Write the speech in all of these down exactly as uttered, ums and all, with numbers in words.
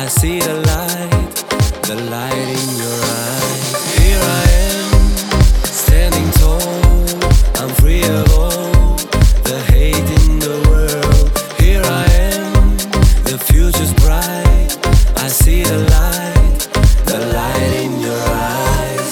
I see the light, the light in your eyes. Here I am, standing tall. I'm free of all the hate in the world. Here I am, the future's bright. I see the light, the light in your eyes.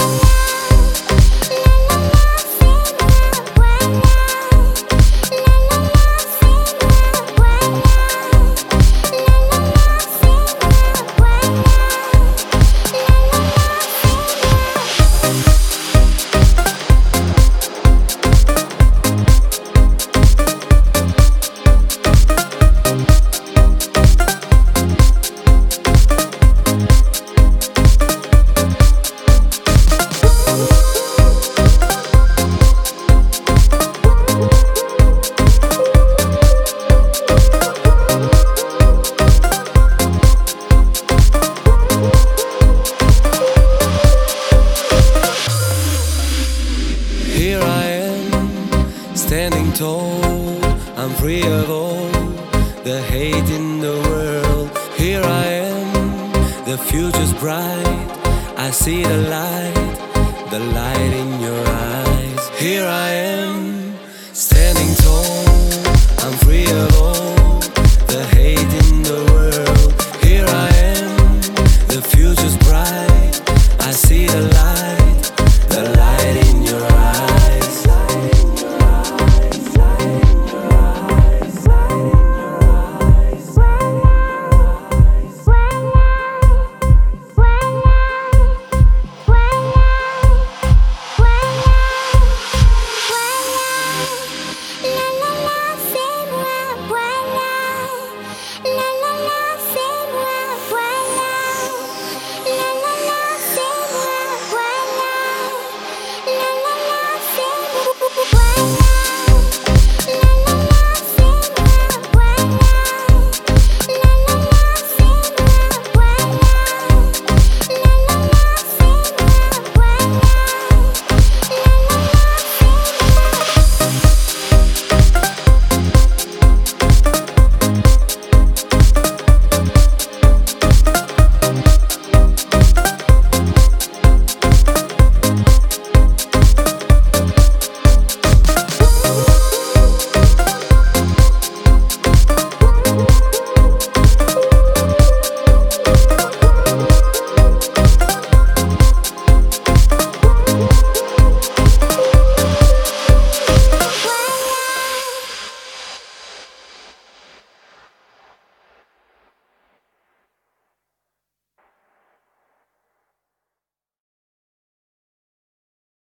Here I am, standing tall. I'm free of all the hate in the world. Here I am, the future's bright. I see the light, the light in your eyes. Here I am, standing tall. I'm free of all the hate in the world. Here I am, the future's bright. I see the light.